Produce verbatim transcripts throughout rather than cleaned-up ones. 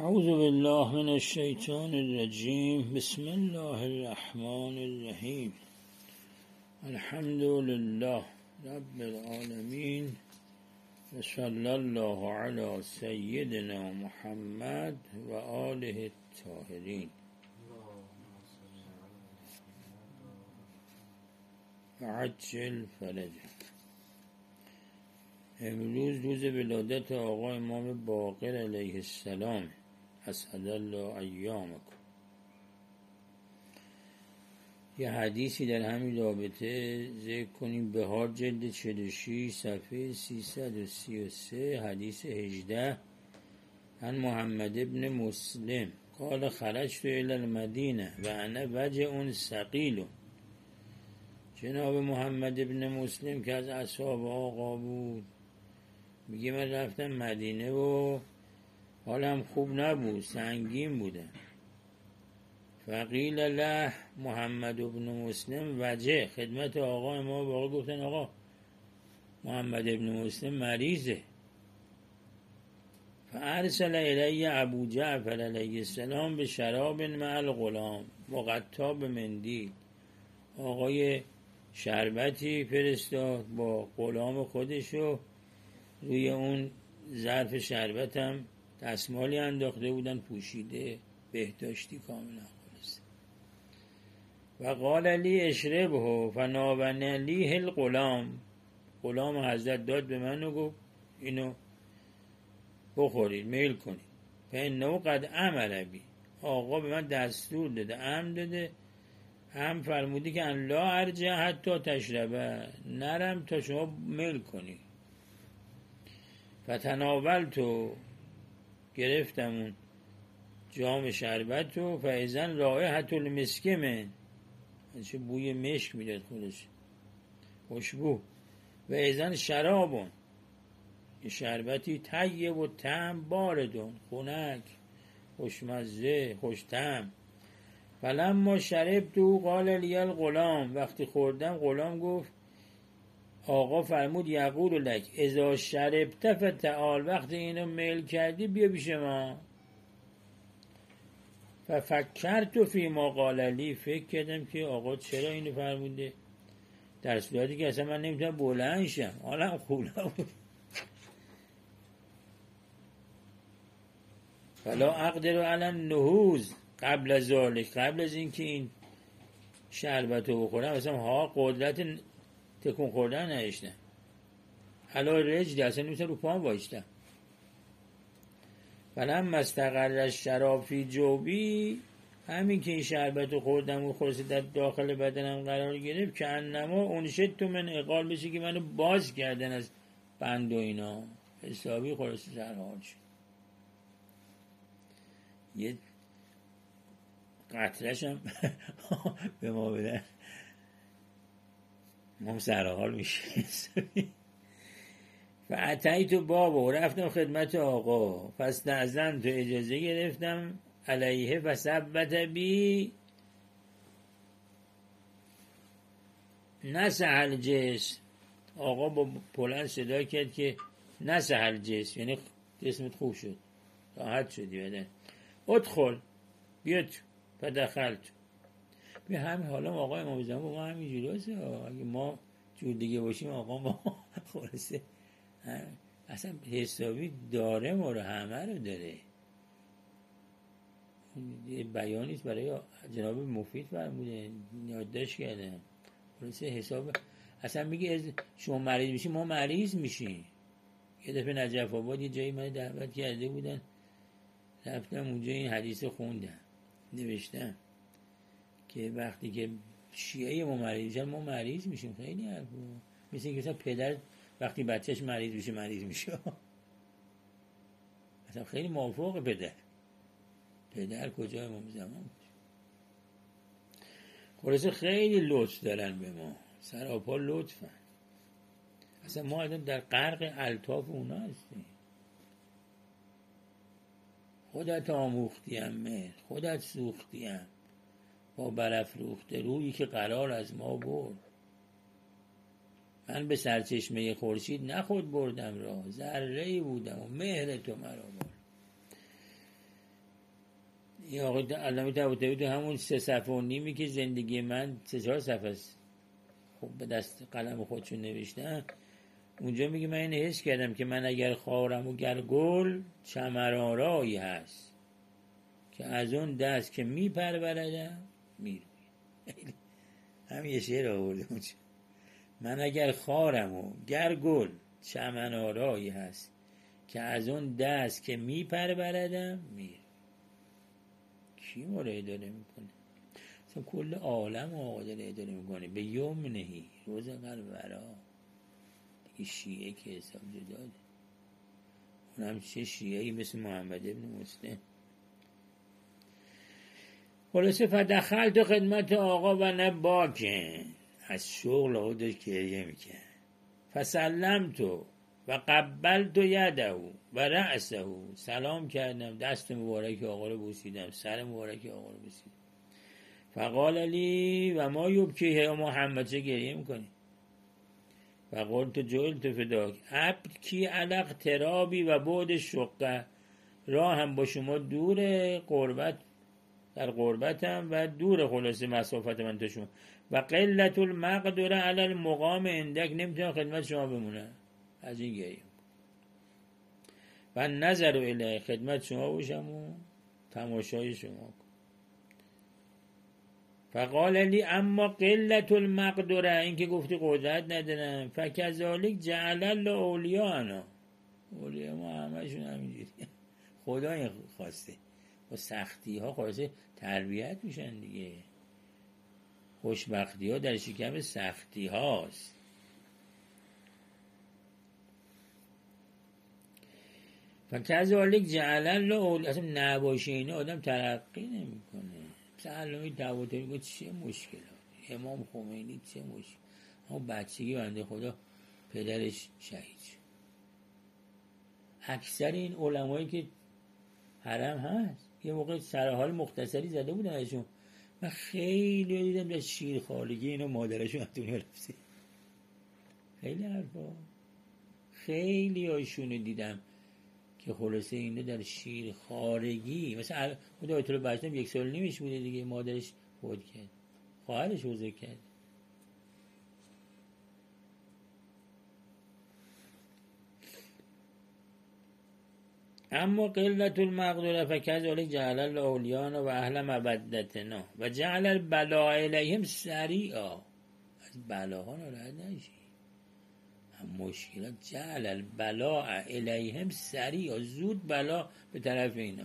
اعوذ بالله من الشیطان الرجیم. بسم الله الرحمن الرحیم. الحمد لله رب العالمین و صلی الله علی سیدنا محمد و آله الطاهرین و عجل فرجه. امروز روز ولادت آقا امام باقر علیه السلام، اسعد الله ایامکم. یه حدیثی در همین رابطه ذکر کنیم. بهار جلد چهل و شش صفحه سیصد و سی و سه، حدیث هجده. عن محمد ابن مسلم قال خرجت الى المدینه و انا وجع ثقیل. جناب محمد ابن مسلم که از اصحاب آقا بود میگه من رفتم مدینه و حالم خوب نبود، سنگین بودم. فقیل له محمد ابن مسلم وجه. خدمت آقا ما باقی گفتن آقا محمد ابن مسلم مریضه. فارسل الی ابو جعفر علیه السلام به شراب مع الغلام مقطع بمندیل. آقای شربتی فرستاد با غلام خودشو، روی اون ظرف شربت هم دستمالی انداخته بودن پوشیده، بهداشتی کاملا خالص. و قال لی اشربه فناون لیه الغلام. غلام حضرت داد به من و گفت اینو بخورید، میل کنید. فانه قد امر بی. آقا به من دستور داده، امر داده، هم فرمودی که ان لا ارجع حتی تشربه، نرم تا شما میل کنی. فتناول تو گرفتم اون جام شربت رو، فایزن رائحة المسک من، چه بوی مشک میداد خودش، خوشبو. و ایزن شرابون، یه شربتی طیب و طعم باردون، خنک، خوشمزه، خوشطعم. فلما شربت قال لی الغلام. وقتی خوردم غلام گفت، آقا فرمود یقول لک اذا شربت فتعال. وقتی اینو میل کردی بیا پیش ما. ففکرت فی ما قال لی. فکر کردم که آقا چرا اینو فرموده، در صورتی که اصلا من نمیتونم بلند شم، حالم خوب نبود. فلا اقدر علی النهوض قبل از ذلک. قبل از اینکه این شربت رو بخورم اصلا ها قدرت تکون خوردن نداشتم. علا رجلی، اصلا نمیتونم رو پاهم وایستم. فلما استقر الشراب فی جوبی. همین که این شربت رو خوردم و خلاصه در داخل بدنم قرار گرفت، که انما انشدت من عقال، بشه که منو باز کردن از بند و اینا، حسابی خلاصه سرحال شد. یه قطرش هم به ما بدن، ما سرحال میشه. و اتیت بابا، رفتم خدمت آقا. پس نزدن تو اجازه گرفتم علیه و ثبت بی نسهل جس. آقا با بلند صدا کرد که نسهل جس، یعنی جسمت خوب شد، راحت شدی بدن. ادخل، بیاد. فدخلت. به همین حالا آقا امام زمان ما همین جلوسه. اگه ما جور دیگه باشیم آقا ما خلاصه اصلا حسابی داره، ما رو همه رو داره. یه بیانیست برای جناب مفید فرموده، یادداشت کردم. خلاصه حساب اصلا میگه شما مریض میشی ما مریض میشیم. یه دفعه نجف آباد یه جایی من دعوت کرده بودن، رفتم اونجا این حدیث خوندم، نوشتم که وقتی که شیعه ما مریض میشن ما مریض میشیم. خیلی حرفه، مثل اینکه پدر وقتی بچهش مریض میشه مریض میشه. اصلا خیلی موافق پدر. پدر کجا امام زمان بود. خلاصه خیلی لطف دارن به ما، سراپا لطفن. اصلا ما آدم در غرق الطاف اونا هستیم. خودت آموختیم مهر، خودت سوختیم با برافروخته رویی که قرار از ما برد. من به سرچشمه خورشید نخود بردم راه، ذره‌ای بودم و مهر تو مرا برد. یا آقای علامه طباطبایی تو همون سه صفحه و نیمی که زندگی من سه چهار صفحه است خب به دست قلم خودشون نوشتن، اونجا میگه من اینو حس کردم که من اگر خارم و گر گل چمرارایی هست که از اون دست که میپروردم میروی. همین یه شعر آورده اونجا. من اگر خارم و گر گل چمنارایی هست که از اون دست که میپروردم میروی. کی ما رو اداره میکنه؟ اصلا کل عالم آقا داره اداره میکنه. به یوم نهی روز قرورا دیگه شیعه که حساب جداده، اونم چه شیعهی مثل محمد ابن مسلم. خلاصه فدخل تو خدمت آقا و نه باکن، از شغل آقا داشت گریه میکن. فسلم تو و قبل تو یده و رأسه، سلام کردم، دست مبارک آقا رو بوسیدم، سر مبارک آقا رو بوسیدم. فقال لی و ما یبکیه محمد، چه گریه میکنی؟ فقال تو جول تو فداک ابکی علق ترابی و بعد شقه، راه هم با شما دور، قربت در قربتم و دور خلاصه مسافت من تا شما، و قلت المقدره علی المقام عندک، نمیتونم خدمت شما بمونم، از این گریه. و نظر الیه، خدمت شما باشم و تماشای شما. فقال لی اما قلت المقدره، این که گفتی قدرت ندارم، فکذالک جعل الله اولیاءنا، اولیاء ما همشون همینجوری، خدا این خواسته با سختی ها خواسته تربیت میشن دیگه. خوشبختی ها در شکم سختی هاست. فکذالک جعل الله اولیاء، اصلا نباشه اینه آدم ترقی نمیکنه. مثلا علامه طباطبایی میگه چه مشکلاتی، امام خمینی چه مشکل، اما بچگی بنده خدا پدرش شهید شد. اکثر این علمایی که حرم هست یه موقع سرحال مختصری زده بودن ازشون، من خیلی دیدم در شیرخوارگی اینا مادرشون از دنیا رفته. خیلی حرفا، خیلی هاشونو دیدم که خلاصه اینه در شیرخوارگی، مثلا خود آیت الله بهشتی یک سال نیمش بوده دیگه، مادرش فوت کرد، خواهرش عزله کرد. اما قلت المقدره فکذالک جعل الله اولیاءنا و اهل مودتنا و جعل البلاء الیهم سریعا، از بلاها ناراحت نشی، مشکلات جعل البلاء الیهم سریعا، زود بلا به طرف اینا.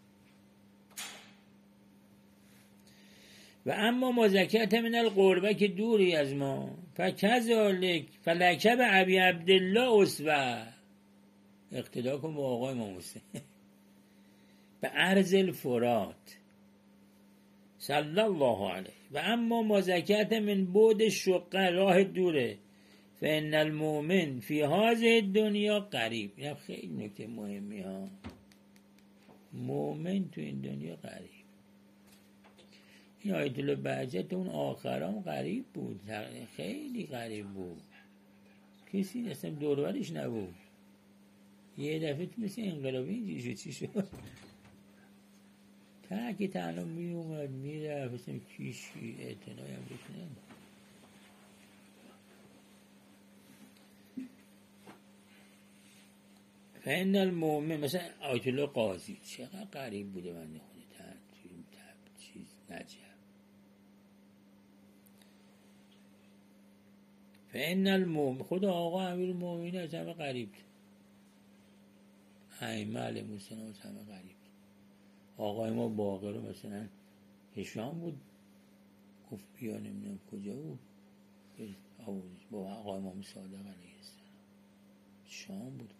و اما مزکیت من القربه، که دوری از ما، فکذالک فلکب ابی عبدالله اسوه، اقتدا کن با آقای امام حسین به عرض الفرات صلی الله علیه. و اما مزکیت من بعد شقه، راه دوره، فان المؤمن فی هذه الدنیا قریب. این خیلی نکته مهمی ها، مؤمن تو این دنیا قریب. این آیت الله بهجت اون آخرام قریب بود، خیلی قریب بود، کسی اصلا دورورش نبود. یه دفعه مثل انقلابی اینجوری شد، چی شد؟ تاکی تنها می اومد می رفت، اصلا کیشی اعتنایی هم بکنه. فإن المؤمن، مثلا آیت الله قاضی چقدر قریب بوده بنده خدا، تب چیز نجب. فإن المؤمن، خدا آقا امیر المؤمنین از همه قریب، ائمه علیهم السلام از همه قریب. آقای ما باقر رو مثلا هشام بود، گفت بیا نمیدونم کجا بود، با آقای امام صادق علیه السلام شام بود.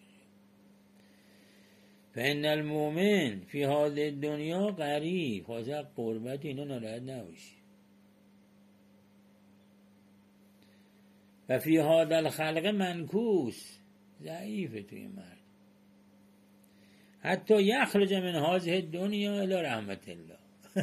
فإن المؤمن فی هذه الدنیا قریب، خواهد قربت اینا ناراحت نباشی. و فی هذا الخلق منکوس، ضعیفه توی مرد، حتی یخرج من هذه الدنیا الی رحمت الله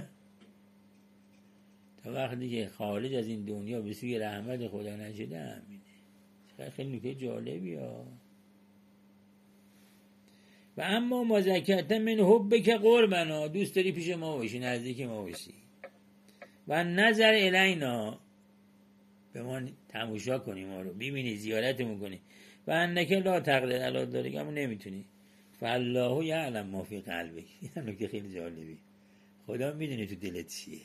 تا وقتی که خارج از این دنیا به سوی رحمت خدا نشده همینه. خیلی نکته جالبی ها. و اما ما زکات من حب که قربنا، دوست داری پیش ما باشی، نزدیک ما باشی، و نظر الینا، به ما تماشا کنی، ما رو ببینی، زیارتمون کنی، و انکه لا تقدر علی ذلک، اما نمیتونی، فالله یعلم ما فی قلبک. این نکته خیلی جالبی، خدا میدونه تو دلت چیه.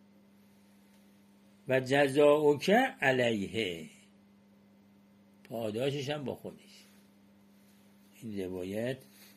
و جزاؤک علیه، پاداشش هم با خودش. این روایت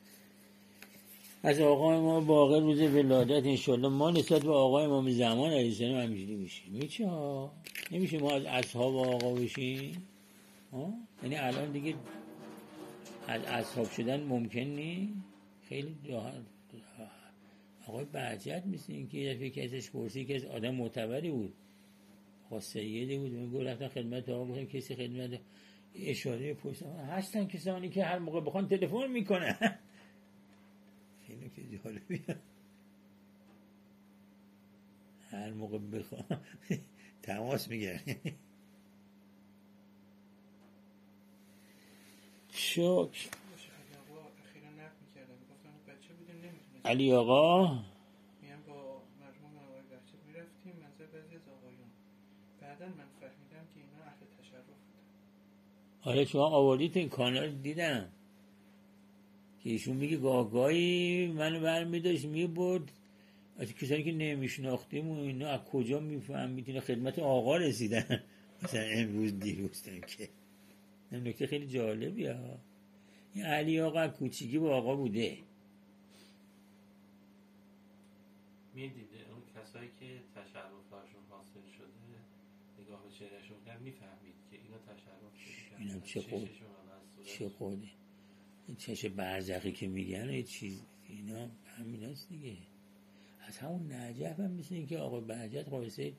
از آقای ما باقر روز ولادت، انشالله ما نسبت به آقای امام زمان علیه السلام همینجوری میشیم. میشه ها، نمیشه ما از اصحاب آقا بشیم ها؟ یعنی الان دیگه از اصحاب شدن ممکن نیست. خیلی راحت. آقای بهجت مثل این که یه دفعه کسیش پرسی که از آدم معتبری بود، آقا سیدی بود، من گفت رفتن خدمت آقا، گفتن کسی خدمت اشاره پرسیدن هستن کسانی که هر موقع بخوان تلفن میکنن. خیلی که جالبی، هر موقع بخوان تماس میگیرن. شوک علی آقا میگم با مرحوم آقای بهجت میرفتیم منزل بعضی از آقایون، بعدا من فهمیدم که اینا اهل تشرف بودن. آره شما آوردید این کانال دیدم که ایشون میگه گاه گاهی منو برمیداشت میبرد از کسانی که نمیشناختیم و اینا از کجا میفهمید اینا خدمت آقا رسیدن، مثلا امروز دیروزتن که این نکته خیلی جالبی ها. این علی آقا کوچیکی با آقا بوده. میدیده اون کسایی که تشرف هاشون حاصل شده نگاه به چهرهشون کرد میفهمید که اینا تشرف شده. اینم چه خود چه خوده این چش برزخی که میگن یه چیز اینا همین هست دیگه. از همون نجف هم مثل این که آقا بهجت قایسه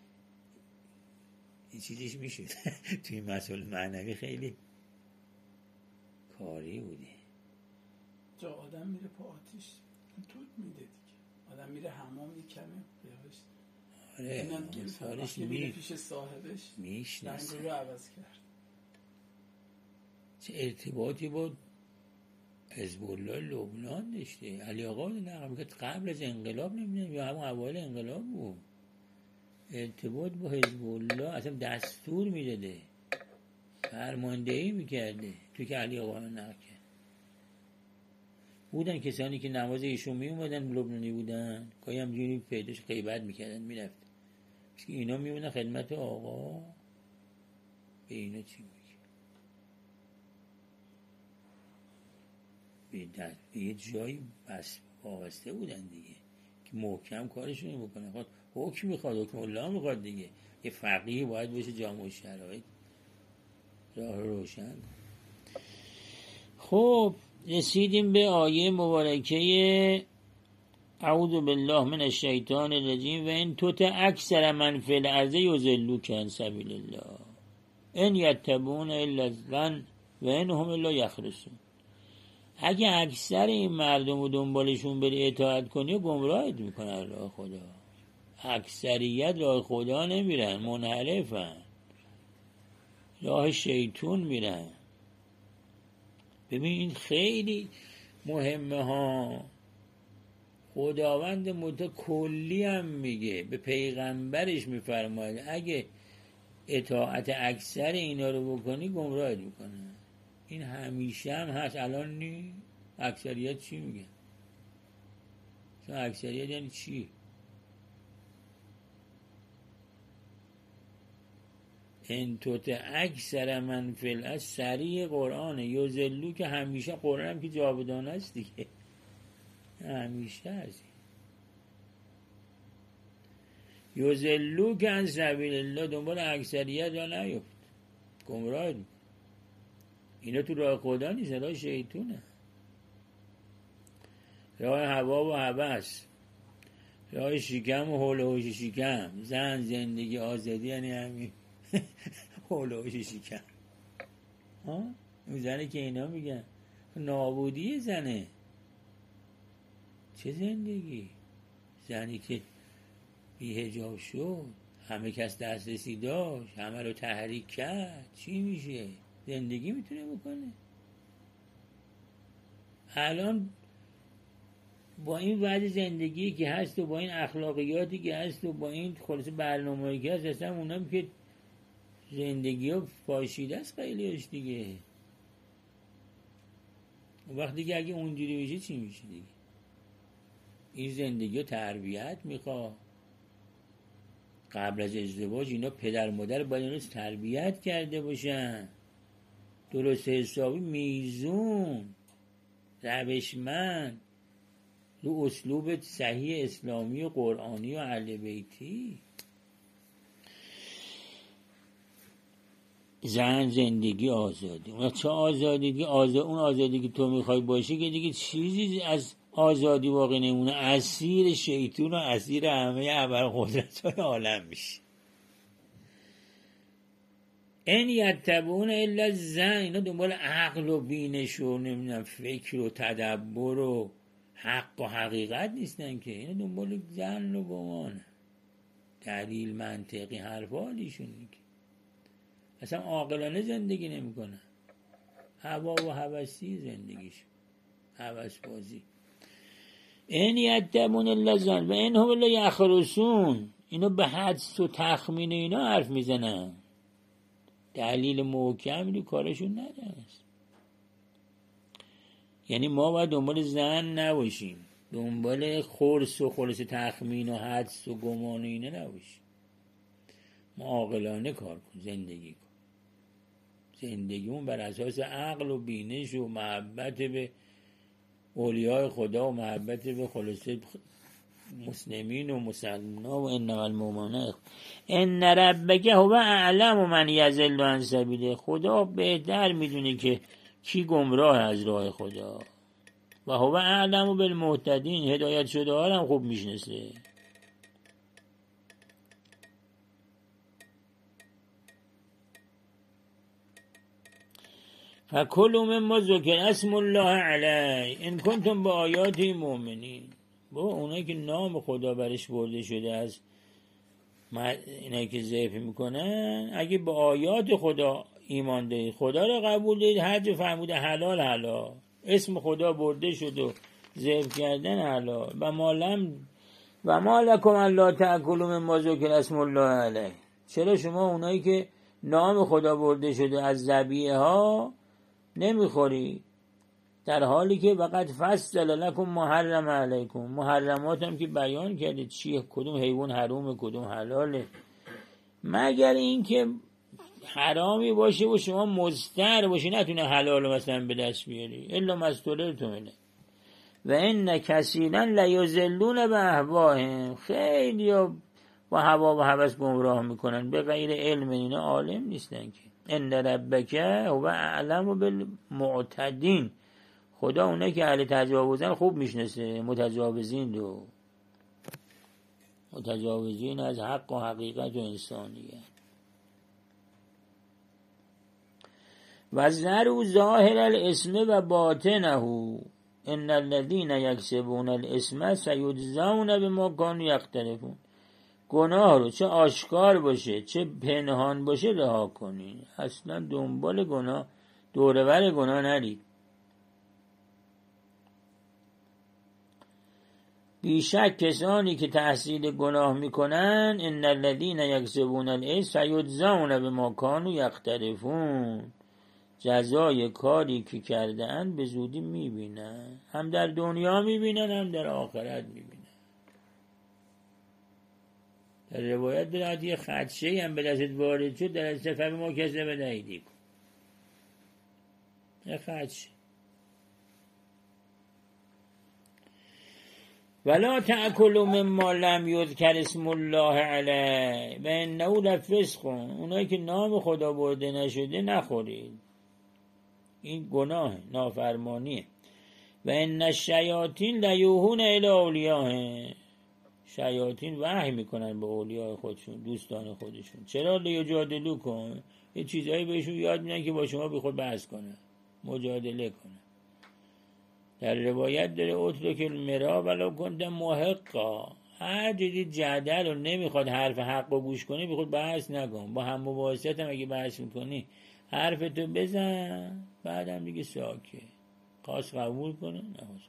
این چیزش میشود. توی مسئول معنوی خیلی کاری بوده. جا آدم میره پا آتیش توت میده دیگه، آدم میره حمام یک کمی بهش. آره سالش میره پیش صاحبش میشناسه، رنگ رو عوض کرد. چه ارتباطی با حزب الله لبنان داشته علی آقا؟ نه قبل از انقلاب نمیدونم یا همون اوایل انقلاب بود، ارتباط با حزب الله اصلا دستور میداده، فرماندهی میکرده. تو که علی آقا رو نقل کرد بودن کسانی که نماز ایشون میومدن لبنانی بودن، گاهی هم جوری پیداش غیبت میکردن میرفت که اینا میومدن خدمت آقا. به اینا چی میگه؟ به یه جایی بس وابسته بودن دیگه که محکم کارشون بکنه. خود حکم میخواد، حکم الله میخواد دیگه. یه فقیه باید باشه جامعه شرایط راه روشن. خب رسیدیم به آیه مبارکه اعوذ بالله من الشیطان الرجیم و ان تطع اکثر من فی الارض یضلوک عن سبیل الله ان یتبعون الا الظن و ان هم الا یخرصون. اگه اکثر این مردم رو دنبالشون بری اطاعت کنی گمراهت میکنن راه خدا. اکثریت راه خدا نمیرن، منحرفن، راه شیطون میرن. ببین این خیلی مهمه ها. خداوند متعال کلی هم میگه، به پیغمبرش میفرماید اگه اطاعت اکثر اینا رو بکنی گمراهت میکنن. این همیشه هم هست، الان نی. اکثریت چی میگه؟ اکثریت یعنی چی؟ ان تطع اکثر من فی الارض سریع قرآنه. یضلو که همیشه قرآن هم که جاودانه است دیگه، همیشه هست. یضلو که عن سبیل الله، دنبال اکثریت را نیفت، گمراه دید. اینا تو راه خدا نیست، راه شیطونه، راه هوا و هوس، راه شکم و حول و حوش شکم. زن، زندگی، آزادی یعنی همین حول و حوش شکم. ها اون زنه که اینا میگن نابودی زنه. چه زندگی؟ زنی که بی حجاب شد، همه کس دسترسی داشت، همه رو تحریک کرد، چی میشه؟ زندگی میتونه بکنه؟ الان با این وضع زندگی که هست و با این اخلاقیاتی که هست و با این خلاصه برنامه‌ای که هست، اصلا اونم که زندگی ها پاشیده است خیلیش دیگه. وقتی که اگه اونجوری میشه چی میشه دیگه؟ این زندگی ها تربیت میخواد. قبل از ازدواج اینا پدر مادر باید اینا تربیت کرده باشن، درست حسابی، میزون، روشمند، رو اسلوب صحیح اسلامی و قرآنی و اهل بیتی. زن زندگی آزادی، اون چه آزادی دیگه؟ آزاد اون آزادی که تو میخوای باشی که دیگه چیزی از آزادی واقعی نمونه، اسیر شیطون و اسیر همه ابرقدرت‌های عالم میشه. این یتبعون الا الظن، اینا دنبال عقل و بینش و نمیدونم فکر و تدبر و حق و حقیقت نیستن که، اینا دنبال ظن و گمان، دلیل منطقی حرفالیشون دیگه. اصلا عاقلانه زندگی نمیکنن، هوا و هوسی زندگیشون، هوس بازی. این یتبعون الا الظن و ان هم الا یخرصون، اینا به حدس و تخمین اینا حرف میزنن، دلیل محکمی رو کارشون ندارست. یعنی ما باید دنبال زن نباشیم، دنبال خرس و خرس تخمین و حدس و گمان و اینه نباشیم. ما عاقلانه کار کن، زندگی کن، زندگیمون بر اساس عقل و بینش و محبت به اولیاء خدا و محبت به خلاصه مسلمین و مسلمان و انما المؤمنون ان ربک هو اعلم من یضل عن سبیله، خدا بهتر میدونه که کی گمراه از راه خدا، و هو اعلم بالمهتدین، هدایت شده ها هم خوب میشناسه. فکلوا مما ذکر اسم الله علیه ان کنتم بآیاته مؤمنین. با اونایی که نام خدا برش برده شده از اینایی که ذبح میکنن، اگه به آیات خدا ایمان دارید، خدا رو قبول دارید، هر جا فرموده حلال حلال، اسم خدا برده شد و ذبح کردن حلال. و ما لم و ما لکم الا تأکلوا مما ذکر اسم الله علیه، چرا شما اونایی که نام خدا برده شده از ذبیحه ها نمیخوری، در حالی که وقت فصل لکم محرم علیکم، محرمات هم که بیان کرده چیه، کدوم حیوان حرومه کدوم حلاله، مگر این که حرامی باشه و شما مضطر باشی نتونه حلال مثلا به دست بیاری، الا مستورتونه. و ان کثیرا لیضلون باهواهم، خیلی با هوا و هوس گمراه میکنن به غیر علم، اینا عالم نیستن که. ان ربک هو اعلم بالمعتدین، خدا اونه که اهل تجاوزن خوب میشناسه، متجاوزین رو، متجاوزین از حق و حقیقت و انسانیت. و ذروا ظاهر الاسم و باطنه ان الذين یکسبون الاسم سیجزون بما كانوا یقترفون، گناه رو چه آشکار باشه چه پنهان باشه رها کنین، اصلا دنبال گناه دورور گناه نرید. بیشک کسانی که تحصیل گناه میکنن ان الذين یکسبون الاسم سیجزون بما كانوا یقترفون، جزای کاری که کردن به زودی میبینن، هم در دنیا میبینن هم در آخرت میبینن. در روایت دارد یه خدشه هم به دستت وارد شد در از سفر ما کسه به نهیدی کن، یه خدشه. ولا تأکلوا مما لم یذکر اسم الله علیه و انه لفسق، اونایی که نام خدا برده نشده نخورید، این گناه نافرمانیه. و ان الشیاطین لیوحون الی اولیاءهم، شیاطین وحی میکنن به اولیاء خودشون، دوستان خودشون. چرا؟ لیجادلوکم، یه چیزایی بهشون یاد میدن که با شما بی خود بحث کنن، مجادله کنن. در روایت داره اترک المرا ولو کنت محقا، هر جدید جدل رو نمیخواد حرف حق رو گوش کنی بی خود بحث نکن، با هم مباحثت هم اگه بحث میکنی حرفتو بزن، بعدم دیگه ساکت. خواست قبول کنه نخواست.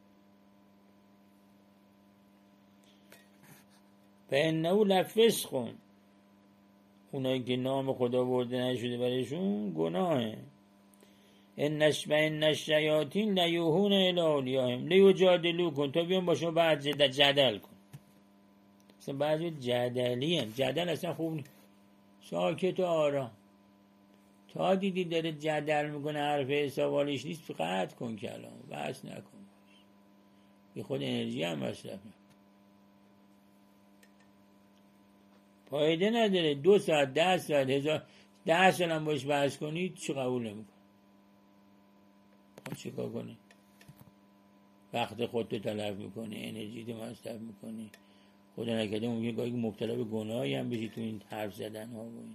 فإنه لفسق، اونایی که نام خدا برده نشده برشون گناهه. انش و ان الشیاطین لیوحون الی اولیاءهم لیجادلوکم، تا بیان با شما بعد جدل کن. اصلا بعضی جدلی هم. جدل اصلا خوب نیست. ساکت و آرام. تا دیدی داره جدل میکنه حرف حسابالش نیست قطع کن کلام، بس نکن، بی خود انرژی هم مصرف. فایده نداره دو ساعت ده ساعت هزار ده سال هم باش بحث کنی چی قبول نمیکن. چی کار کنی؟ وقت خودتو تلف میکنی، انرژی تو مصرف میکنی. خدا نکرده ممکنه گاهی مبتلا به گناهی هم بشی تو این حرف زدن ها و این.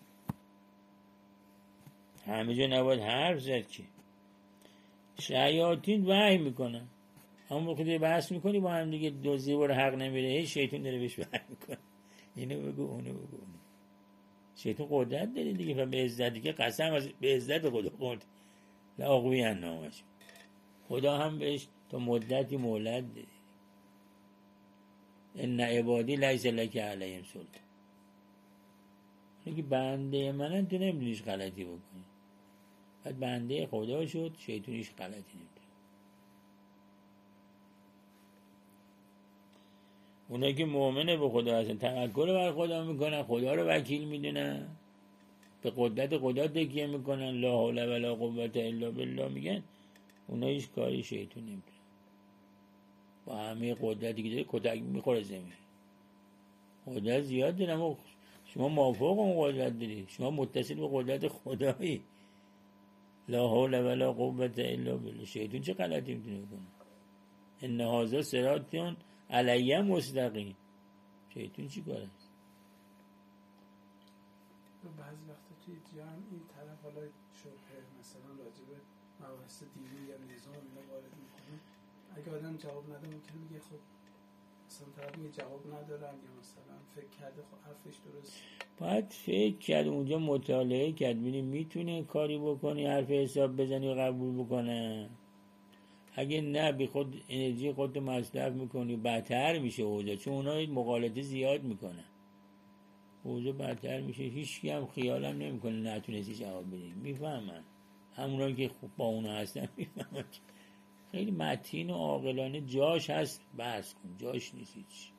همه جا نباید حرف زد که شیاطین وحی میکنن. همون موقع که بحث میکنی با هم دیگه دو زیور حق نمیره، هی شیطان داره بهش وحی میکنه، اینو بگو اونو بگو. شیطان قدرت داره دیگه، و به عزتی که قسم از به عزت خدا خورد لاغوی نامش. خدا هم بهش تا مدتی مهلت ده. ان عبادی لیس لک علیهم سلطان. اگه بنده منن تو نمیدونیش غلطی بکنی. بعد بنده خدا شد شیطونیش غلطی نمیدونه. اونایی که مؤمنه به خدا هستن توکل بر خدا میکنن، خدا رو وکیل میدونن، به قدرت خدا تکیه میکنن، لا حول ولا قوت الا بالله میگن، اونا هیچ کاری شیطون نمیدونن. با همه قدرتی که داره کتک میخوره زمین. قدرت زیاد داره اما شما موافق اون قدرت داری، شما متصل به قدرت خدایی. لا حول ولا قوت الا بالله. شیطون چه غلطی میتونه کنه؟ ان هذا صراط علیه مستقیم. شیطون چی کاره است؟ بعضی وقتا توی جمع این طرف حالا شبهه مثلا راجب مباحث دینی یا نظام اینا وارد میکنه، اگه آدم جواب نده ممکنه میگه خب مثلا طرف میگه جواب ندارم، یا مثلا فکر کرده خب حرفش درست. باید فکر کرد، اونجا مطالعه کرد، ببینی میتونه کاری بکنی حرف حساب بزنی و قبول بکنه. اگه نه بی خود انرژی خودتو مصرف میکنی بدتر میشه اوضاع، چون اونا مغالطه زیاد میکنن، اوضاع بدتر میشه. هیچکی هم خیالم نمیکنه نتونستی جواب بدی، میفهمن همونایی که خوب با اونا هستن میفهمن. خیلی متین و عاقلانه جاش هست بحث کن، جاش نیست هیچ.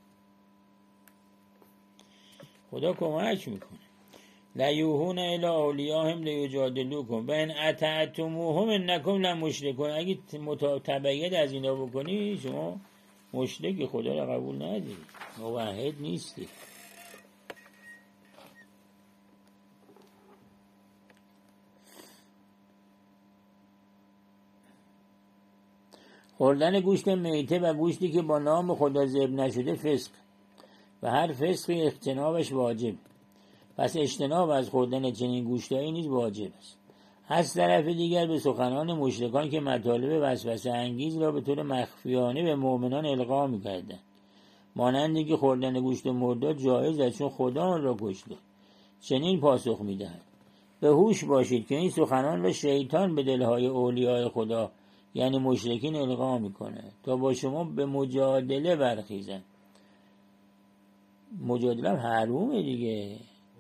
خدا کمک میکنه. لیوحون الی اولیاءهم لیجادلوکم و ان اطعتموهم انکم لمشرکون. اگه تبعیت از اینا بکنی شما مشرک، خدا را قبول نداری، موحد نیستی. خوردن گوشت میته و گوشتی که با نام خدا ذبح نشده فسق، و هر فسقی اجتنابش واجب. پس اجتناب از خوردن چنین گوشتایی نیز واجب است. از طرف دیگر به سخنان مشرکان که مطالب وسوسه انگیز را به طور مخفیانه به مؤمنان القا می‌کردند، مانندی که خوردن گوشت مردار جایز است چون خدا آن را کشته، چنین پاسخ می‌دهند: به هوش باشید که این سخنان را شیطان به دلهای اولیاء خدا یعنی مشرکین القا می‌کند تا با شما به مجادله برخیزند. مجادله هم حرومه دیگه.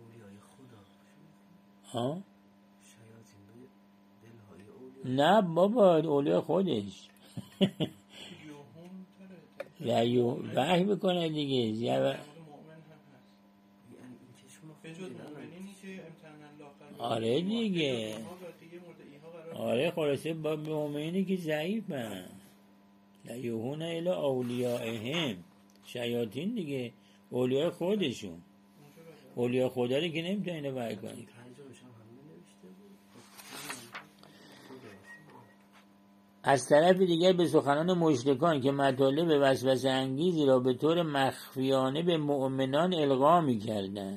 ها؟ نه بابا اولیاء خودش لیو وحی بکنه دیگه. مؤمن هم هست به جز مؤمنینی که امتحان الله. آره دیگه، آره خلاصه با مؤمنینی که ضعیفن. لیوحون الی اولیائهم، شیاطین دیگه، اولیاء خودشون. اولیاء خدا رو که نمیتونه اینو وحی کنه. از طرف دیگر به سخنان مشرکان که مطالب وسوسه انگیزی را به طور مخفیانه به مؤمنان القا می‌کردند.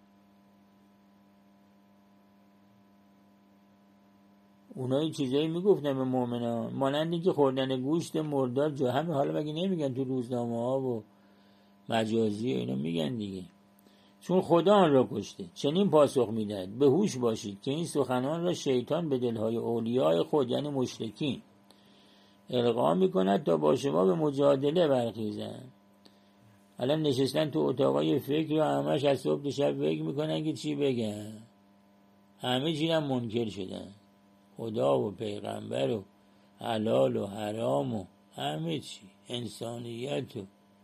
اونایی چیزایی میگفتن به مؤمنان مانندی که خوردن گوشت مردار جا همه، حالا مگه نمیگن تو روزنامه ها و مجازی و اینا میگن دیگه، چون خدا آن را کشته. چنین پاسخ میدهد به هوش باشید که این سخنان را شیطان به دلهای اولیای خود یعنی مشرکین القا میکند تا با شما به مجادله برخیزند. الان نشستن تو اتاقای فکر یا همش از صبح تا شب فکر میکنن که چی بگن، همه چی هم منکر شدن، خدا و پیغمبر و حلال و حرام و همه چی، انسانیت و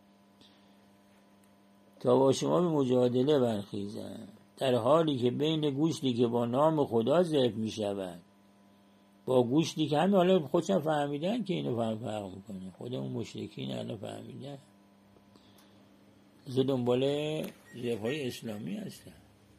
تا با شما به مجادله برخیزن، در حالی که بین گوشتی که با نام خدا ذبح می شود با گوشتی که همه حالا خودشون فهمیدن که اینو فهم فرق میکنه، خودمون مشرکین الان فهمیدن زه دنبال ذبح های اسلامی هستن.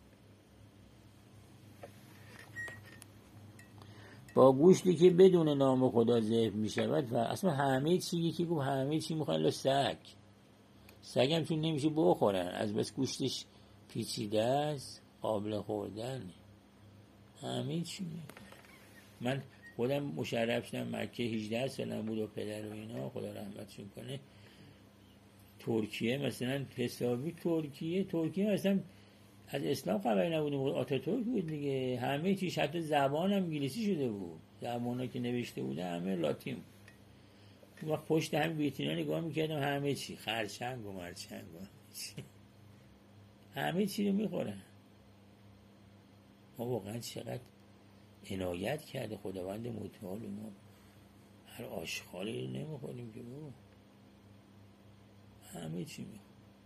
با گوشتی که بدون نام خدا ذبح می شود و اصلا همه چی یکی گفت همه چی میخوان سگ سگ هم چون نمیشه بخورن از بس گوشتش پیچیده است قابل خوردن همه چی میخورن. من خودم مشرف شدم مکه هجده سالم بود و پدر و اینا خدا رحمتشون کنه. ترکیه مثلا حسابی ترکیه ترکیه مثلا از اسلام خبری نبودیم، آتاتورک بود دیگه، همه چیش حتی زبان هم انگلیسی شده بود، زبانا که نوشته بوده همه لاتین بود. وقت پشت هم ویترینا نگاه میکردم همه چی خرچنگ و مرچنگ و همه چی رو میخورن. ما واقعا چقدر عنایت کرده خداوند متعال، ما هر آشغالی رو نمیخوریم که بابا همه چی میخوریم.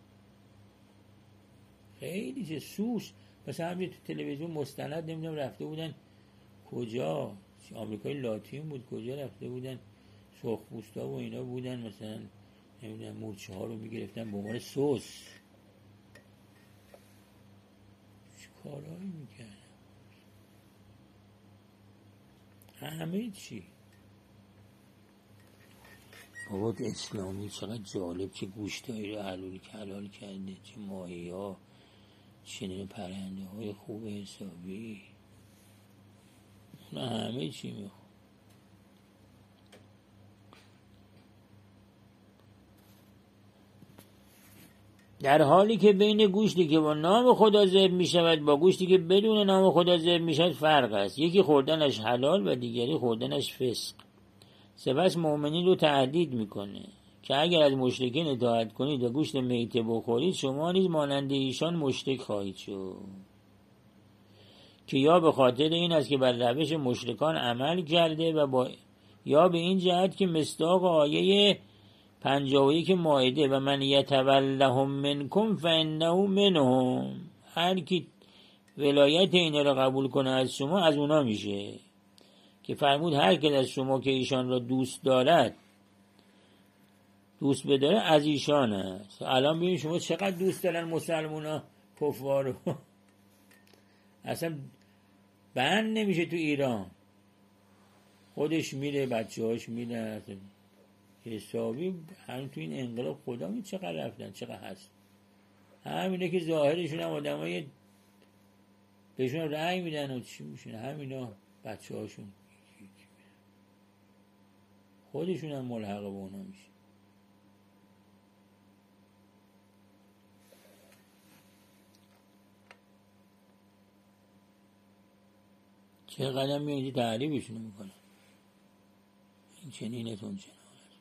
خیلی چه سوس مثلا همین تو تلویزیون مستند نمیدونم رفته بودن کجا، آمریکای لاتین بود کجا رفته بودن سرخپوستا و اینا بودن مثلا نمیدونم مورچه ها رو میگرفتن به عنوان سس، چه کارهایی میکردن همه چی. بابا اسلامی چقدر جالب، چه گوشتایی رو حلال حلال کرده، چه ماهی ها، چه پرنده های خوب حسابی، نه همه چی میخواد. در حالی که بین گوشتی که با نام خدا ذبح می شود با گوشتی که بدون نام خدا ذبح می شود فرق است، یکی خوردنش حلال و دیگری خوردنش فسق. سپس مؤمنین رو تهدید میکنه که اگر از مشرکین اطاعت کنید و گوشت میته بخورید شما نیز مانند ایشان مشرک خواهید شد، که یا به خاطر این است که بر روش مشرکان عمل کرده و با یا به این جهت که مصداق آیه پنجاه و یک مائده و من یتولهم منکم فانه منهم، هر کی ولایت اینا را قبول کنه از شما از اونا میشه، که فرمود هر که از شما که ایشان را دوست دارد دوست بداره از ایشان است. الان ببین شما چقدر دوست دارن مسلمونا کفار رو اصلا بند نمیشه تو ایران، خودش میره بچه هاش میره حسابی. همین تو این انقلاب خدا می چقدر رفتن چقدر هست، همینه که ظاهرشون هم آدم های بهشون رأی میدن و چی میشون همینا بچه هاشون خودشون هم ملحق به اونا میشه. چه قدم میادی تعریفشون میکنن این چنینتون چنین.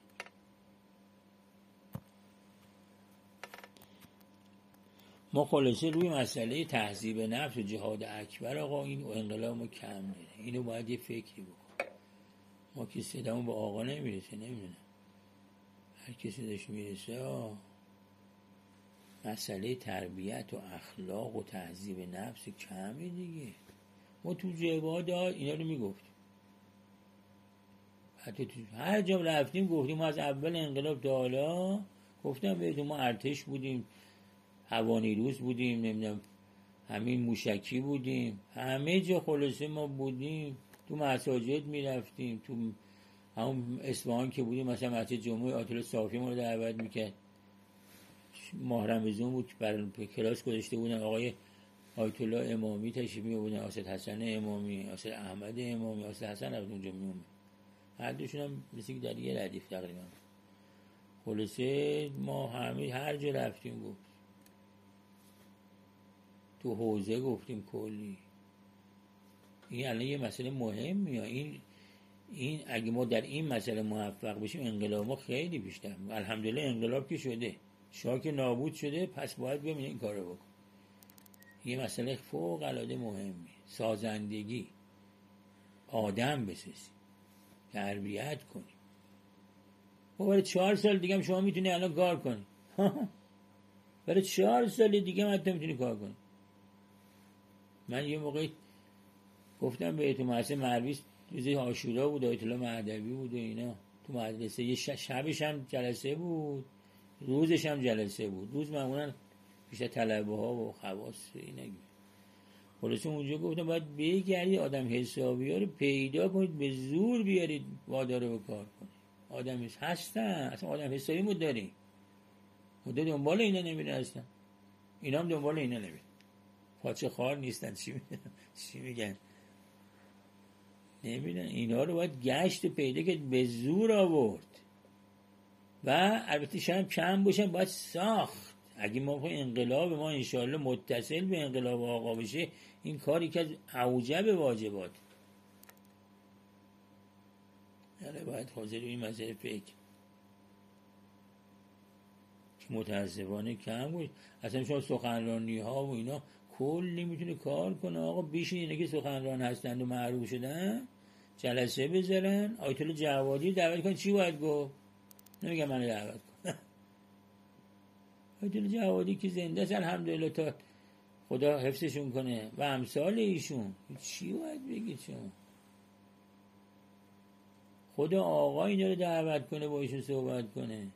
ما خلاصه روی مسئله تهذیب نفس و جهاد اکبر آقا این انقلاب ما کم داره، اینو باید یه فکری بکن. ما که صدامون به آقا نمیرسه نمیدونم هر کسی داشت میرسه آه. مسئله تربیت و اخلاق و تهذیب نفس کمه دیگه. ما تو جواد اینا رو میگفتیم، حتی تو هر جا رفتیم گفتیم ما از اول انقلاب تا حالا گفتم بهتون ما ارتش بودیم، هوانیروز بودیم، نمیدونم همین موشکی بودیم، همه جا خلاصه ما بودیم، تو مساجد میرفتیم، تو همون اصفهان که بودیم مثلا مسجد جمعه آیت الله صافی ما رو دعوت میکرد، ماه رمضان بود برای کلاس گذاشته بودن آقای آیت الله امامی تشریف می‌آوردن، آسد حسن امامی، آسد احمد امامی، آسد حسن از اونجا میومد، هر دوشون هم مثل که در یه ردیف تقریبا. خلاصه ما همه هر جا رفتیم گفت تو حوزه گفتیم کلی. این الان یه مسئله مهمیه. این این اگه ما در این مسئله موفق بشیم انقلاب ما خیلی بیشتر. الحمدلله انقلاب که شده، شاه که نابود شده، پس باید ببینیم این کارو بکن. یه مسئله فوق العاده مهمی، سازندگی، آدم بسازی، تربیت کنی. و برای چهار سال دیگه هم شما میتونی الان کار کنی. برای چهار سال دیگه هم حتی میتونی کار کنی. من یه موقعی گفتم بهتون مدرسه مرویس روز عاشورا بود، آیت الله مهدوی بود و اینا تو مدرسه. یه شبش هم جلسه بود، روزش هم جلسه بود. روز معمولا بیشتر طلبه ها و خواص اینا. خلاصه اونجا گفتم باید بگردید آدم حسابی ها رو پیدا کنید، به زور بیارید واداره به کار کنید. آدم هستن، اصلا آدم حسابی مو داریم. مدت دنبال اینا نمیرن اصلا. اینا هم دنبال اینا نمیرن. پاچه خار نیستن. چی میگن؟ چی میگن؟ نمیدن. اینا رو باید گشت پیدا کرد، به زور آورد. و البته شاید کم باشن، باید ساخت. اگه ما با انقلاب ما انشاءالله متصل به انقلاب آقا بشه، این کاری که از اوجب واجبات. یعنی باید حاضر به این مسئله فکر که متاسفانه کم بود. اصلا شما سخنرانی ها و اینا کلی میتونه کار کنه. آقا بیشین اینه که سخنران هستند و معروف شدن جلسه بذارن، آیت الله جوادی دعوت کن. چی باید گفت؟ نمیگم منو دعوت کن. آیت الله جوادی که زنده است الحمدلله، تا خدا حفظشون کنه و امثال ایشون. چی باید بگید شما؟ خدا آقا اینا رو دعوت کنه، با ایشون صحبت کنه.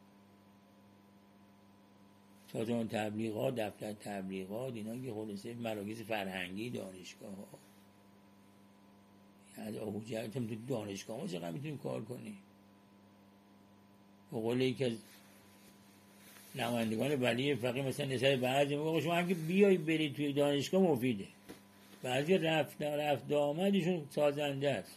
سازمان تبلیغات، دفتر تبلیغات، اینا که خلاصه مراکز فرهنگی، دانشگاه ها. یعنی آهوجهت هم تو دانشگاه ها چقدر میتونیم کار کنیم. به قول یکی از نمایندگان ولی فقیه مثلا نسبت بعضی موقع شما هم که بیایی برید توی دانشگاه مفیده. بعضی رفت رفت آمدشون سازنده است.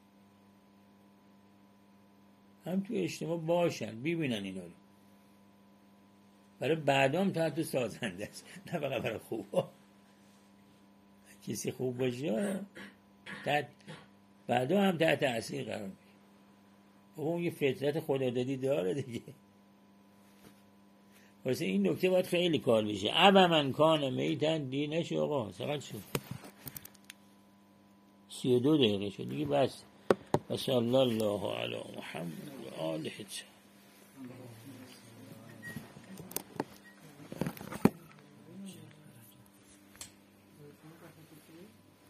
هم توی اجتماع باشن، ببینن اینا رو. برای بعدام تا تو سازنده است، نه فقط برای خوبا. کسی خوب باشه تحت بعدا هم تحت تاثیر قرار میگیره. اون یه فطرت خدادادی داره دیگه. واسه این نکته باید خیلی کار بشه. ابا من کان میتن دینش. آقا سقط شد سی و دو دقیقه شد دیگه بس. و صلی الله علی محمد و آله.